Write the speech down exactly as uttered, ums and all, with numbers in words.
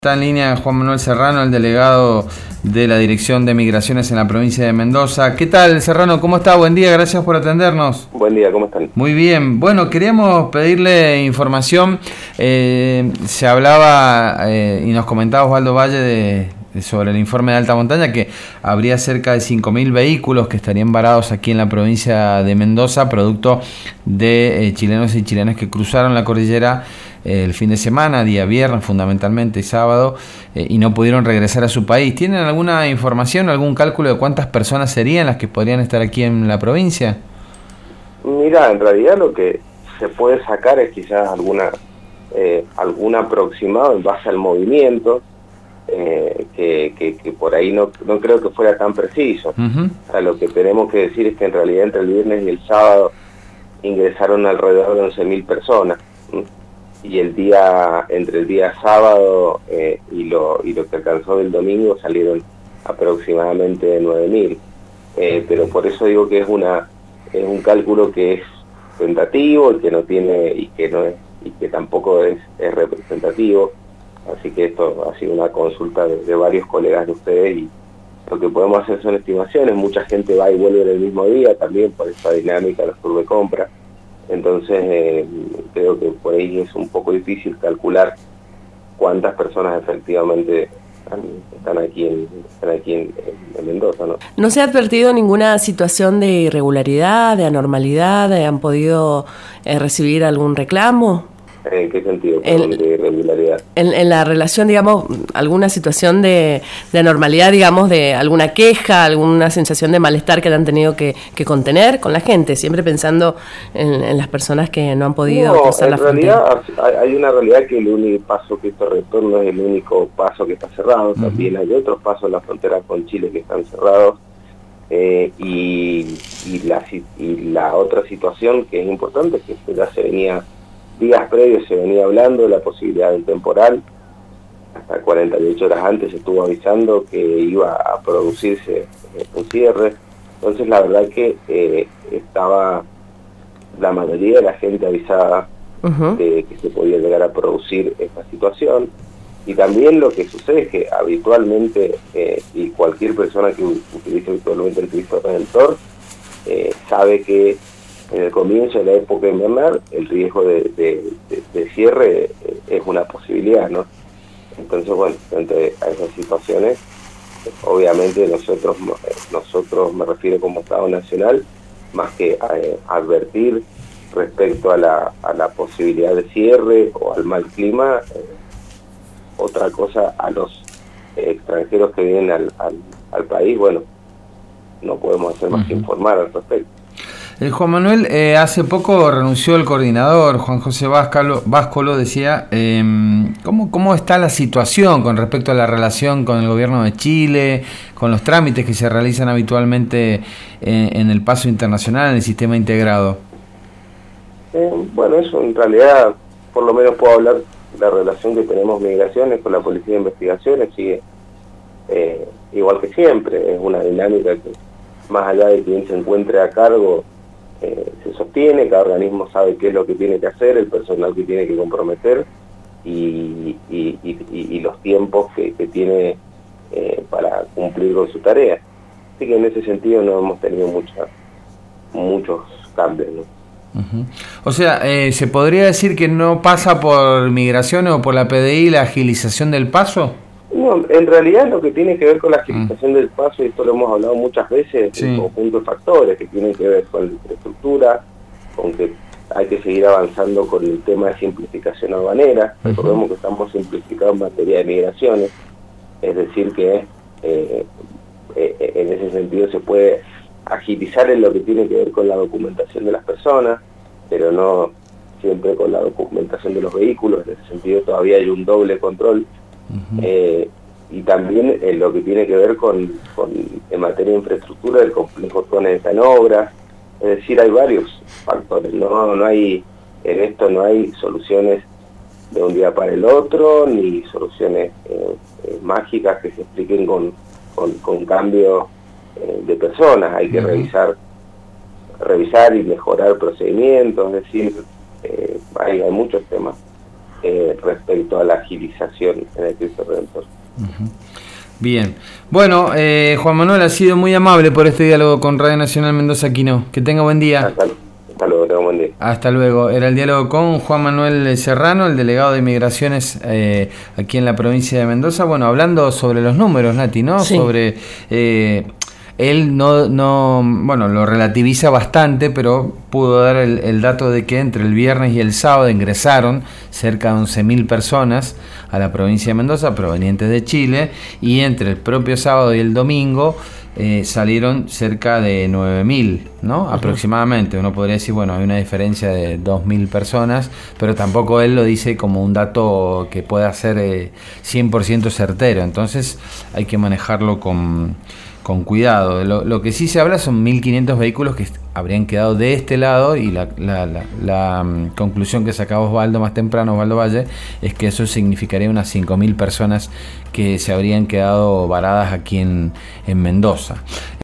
Está en línea Juan Manuel Serrano, el delegado de la Dirección de Migraciones en la provincia de Mendoza. ¿Qué tal, Serrano? ¿Cómo está? Buen día, gracias por atendernos. Buen día, ¿cómo están? Muy bien. Bueno, queríamos pedirle información. Eh, se hablaba eh, y nos comentaba Osvaldo Valle de, de sobre el informe de alta montaña que habría cerca de cinco mil vehículos que estarían varados aquí en la provincia de Mendoza, producto de eh, chilenos y chilenas que cruzaron la cordillera el fin de semana, día viernes fundamentalmente y sábado, eh, y no pudieron regresar a su país. ¿Tienen alguna información, algún cálculo de cuántas personas serían las que podrían estar aquí en la provincia? Mira, en realidad lo que se puede sacar es quizás alguna eh, algún aproximado en base al movimiento, eh, que, que, que por ahí no, no creo que fuera tan preciso. Uh-huh. O sea, lo que tenemos que decir es que en realidad entre el viernes y el sábado ingresaron alrededor de once mil personas. ¿sí? Y el día, entre el día sábado eh, y, lo, y lo que alcanzó el domingo salieron aproximadamente nueve mil. Eh, pero por eso digo que es una es un cálculo que es tentativo y que no tiene y que no es y que tampoco es, es representativo. Así que esto ha sido una consulta de, de varios colegas de ustedes y lo que podemos hacer son estimaciones. Mucha gente va y vuelve en el mismo día también por esa dinámica de los tours de compra. Entonces eh, creo que por ahí es un poco difícil calcular cuántas personas efectivamente están, están aquí, en, están aquí en, en Mendoza, ¿no? ¿No se ha advertido ninguna situación de irregularidad, de anormalidad? ¿Han podido eh, recibir algún reclamo? ¿En qué sentido? Perdón, de irregularidad. En, en la relación, digamos, alguna situación de, de anormalidad, digamos, de alguna queja, alguna sensación de malestar que han tenido que, que contener con la gente, siempre pensando en, en las personas que no han podido no, cruzar la frontera. En realidad hay una realidad que el único paso que esto retorno es el único paso que está cerrado. Uh-huh. También hay otros pasos en la frontera con Chile que están cerrados. Eh, y, y, la, y la otra situación que es importante es que ya se venía... días previos se venía hablando de la posibilidad del temporal, hasta cuarenta y ocho horas antes se estuvo avisando que iba a producirse un cierre. Entonces la verdad que eh, estaba la mayoría de la gente avisada uh-huh. de que se podía llegar a producir esta situación. Y también lo que sucede es que habitualmente, eh, y cualquier persona que utilice habitualmente el Cristo Redentor, eh, sabe que en el comienzo de la época invernal, el riesgo de, de, de, de cierre es una posibilidad, ¿no? Entonces, bueno, frente a esas situaciones, obviamente nosotros, nosotros me refiero como Estado Nacional, más que a, a advertir respecto a la, a la posibilidad de cierre o al mal clima, eh, otra cosa a los extranjeros que vienen al, al, al país, bueno, no podemos hacer más uh-huh. que informar al respecto. Eh, Juan Manuel, eh, hace poco renunció el coordinador, Juan José Váscalo, Váscolo, decía, eh, ¿cómo, ¿cómo está la situación con respecto a la relación con el gobierno de Chile, con los trámites que se realizan habitualmente en, en el paso internacional, en el sistema integrado? Eh, bueno, eso en realidad, por lo menos puedo hablar de la relación que tenemos Migraciones con la Policía de Investigaciones, sigue eh, igual que siempre, es una dinámica que más allá de quien se encuentre a cargo, Eh, se sostiene, cada organismo sabe qué es lo que tiene que hacer, el personal que tiene que comprometer y, y, y, y los tiempos que, que tiene eh, para cumplir con su tarea. Así que en ese sentido no hemos tenido mucha, muchos cambios, ¿no? Uh-huh. O sea, eh, ¿se podría decir que no pasa por Migraciones o por la P D I la agilización del paso? No, en realidad lo que tiene que ver con la agilización mm. del paso, y esto lo hemos hablado muchas veces, sí. es un conjunto de factores que tienen que ver con la infraestructura, con que hay que seguir avanzando con el tema de simplificación aduanera. Uh-huh. Recordemos que estamos simplificados en materia de migraciones, es decir que eh, eh, en ese sentido se puede agilizar en lo que tiene que ver con la documentación de las personas, pero no siempre con la documentación de los vehículos. En ese sentido todavía hay un doble control. Uh-huh. Eh, y también en lo que tiene que ver con, con en materia de infraestructura del complejo Túnel de Canobras, es decir, hay varios factores, no no hay en esto no hay soluciones de un día para el otro, ni soluciones eh, eh, mágicas que se expliquen con, con, con cambio eh, de personas, hay que uh-huh. revisar revisar y mejorar procedimientos, es decir, eh, hay, hay muchos temas. eh, respecto a la agilización en el Cristo Redentor. Uh-huh. Bien. Bueno, eh, Juan Manuel, ha sido muy amable por este diálogo con Radio Nacional Mendoza Quino. Que tenga buen día. Hasta, hasta luego, tenga buen día. Hasta luego. Era el diálogo con Juan Manuel Serrano, el delegado de Inmigraciones eh, aquí en la provincia de Mendoza. Bueno, hablando sobre los números, Nati, ¿no? Sí. Sobre... Eh, Él no, no, bueno, lo relativiza bastante, pero pudo dar el, el dato de que entre el viernes y el sábado ingresaron cerca de once mil personas a la provincia de Mendoza provenientes de Chile, y entre el propio sábado y el domingo eh, salieron cerca de nueve mil, ¿no? Uh-huh. Aproximadamente. Uno podría decir, bueno, hay una diferencia de dos mil personas, pero tampoco él lo dice como un dato que pueda ser eh, cien por ciento certero. Entonces hay que manejarlo con... con cuidado. Lo, lo que sí se habla son mil quinientos vehículos que habrían quedado de este lado, y la, la, la, la um, conclusión que sacaba Osvaldo más temprano, Osvaldo Valle, es que eso significaría unas cinco mil personas que se habrían quedado varadas aquí en, en Mendoza.